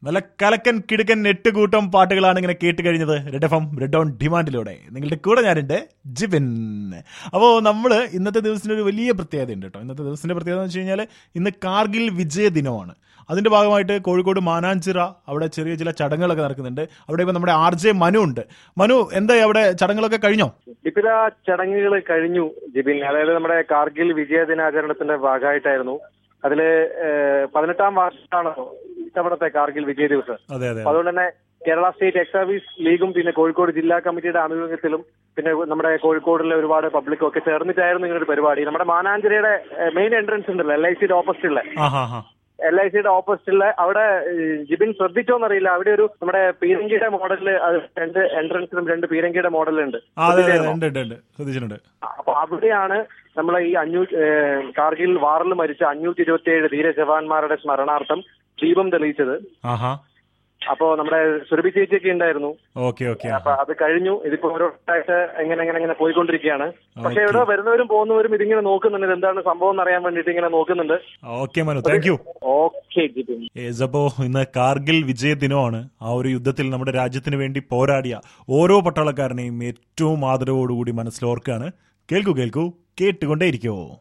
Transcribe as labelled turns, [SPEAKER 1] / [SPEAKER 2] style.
[SPEAKER 1] നല്ല കലക്കൻ കിടുക്കൻ 8 കൂട്ടം പാട്ടുകളാണ് ഇങ്ങനെ കേട്ട് കഴിഞ്ഞത് red F M red on ഡിമാൻഡിലൂടെ. നിങ്ങളുടെ കൂടെ ഞാനുണ്ട് ജിബിൻ. അപ്പോൾ നമ്മൾ ഇന്നത്തെ ദിവസത്തിന് ഒരു വലിയ പ്രത്യേകത ഉണ്ട് കേട്ടോ. ഇന്നത്തെ ദിവസത്തിന്റെ പ്രത്യേകത എന്ന് വെച്ച് കഴിഞ്ഞാൽ ഇന്ന് കാർഗിൽ വിജയ ദിനമാണ്. അതിന്റെ ഭാഗമായിട്ട് കോഴിക്കോട് മാനാഞ്ചിറ അവിടെ ചെറിയ ചില ചടങ്ങുകളൊക്കെ നടക്കുന്നുണ്ട്. അവിടെ ഇപ്പൊ നമ്മുടെ RJ മനു ഉണ്ട്. മനു, എന്തായി അവിടെ ചടങ്ങുകളൊക്കെ കഴിഞ്ഞോ?
[SPEAKER 2] വിവിധ ചടങ്ങുകൾ കഴിഞ്ഞു ജിബിൻ. അതായത് നമ്മുടെ കാർഗിൽ വിജയ ദിനാചരണത്തിന്റെ ഭാഗമായിട്ടായിരുന്നു. അതില് 18ാം വർഷമാണ് ഇത്തവണത്തെ കാർഗിൽ വിജയ ദിവസം. അതുകൊണ്ട് തന്നെ കേരള സ്റ്റേറ്റ് എക്സ് സർവീസ് ലീഗും പിന്നെ കോഴിക്കോട് ജില്ലാ കമ്മിറ്റിയുടെ ആഭിമുഖ്യത്തിലും പിന്നെ നമ്മുടെ കോഴിക്കോടിലെ ഒരുപാട് പബ്ലിക്കും ഒക്കെ ചേർന്നിട്ടായിരുന്നു ഇങ്ങനൊരു പരിപാടി. നമ്മുടെ മാനാഞ്ചിറയുടെ മെയിൻ എൻട്രൻസ് ഉണ്ടല്ലോ, LICയുടെ ഓപ്പോസിറ്റുള്ള അവിടെ ജിബിൻ ശ്രദ്ധിച്ചോന്നറിയില്ല, അവിടെ ഒരു നമ്മുടെ പീരങ്കിയുടെ മോഡലില് 2 എൻട്രൻസിലും 2 പീരങ്കിയുടെ മോഡലുണ്ട്. അപ്പൊ അവിടെയാണ് നമ്മളെ ഈ കാർഗിൽ വാറിൽ മരിച്ച 527 ധീര ജവാന്മാരുടെ സ്മരണാർത്ഥം ദീപം തെളിയിച്ചത്. അപ്പോ നമ്മുടെ സുരഭി ചേച്ചിയൊക്കെ ഉണ്ടായിരുന്നു. അപ്പൊ അത് കഴിഞ്ഞു. ഇതിപ്പോ ഓരോട്ടായിട്ട് എങ്ങനെ പോയിക്കൊണ്ടിരിക്കുകയാണ്. പക്ഷെ ഇവിടെ വരുന്നവരും പോകുന്നവരും ഇതിങ്ങനെ നോക്കുന്നുണ്ട്, എന്താണ് സംഭവം എന്ന് അറിയാൻ വേണ്ടിട്ട് ഇങ്ങനെ നോക്കുന്നുണ്ട്.
[SPEAKER 1] അപ്പോ ഇന്ന് കാർഗിൽ വിജയ ദിനമാണ്. ആ ഒരു യുദ്ധത്തിൽ നമ്മുടെ രാജ്യത്തിന് വേണ്ടി പോരാടിയ ഓരോ പട്ടാളക്കാരനെയും ഏറ്റവും ആദരവോടുകൂടി മനസ്സിലോർക്കാണ്. കേൾക്കൂ കേട്ടുകൊണ്ടേയിരിക്കോ.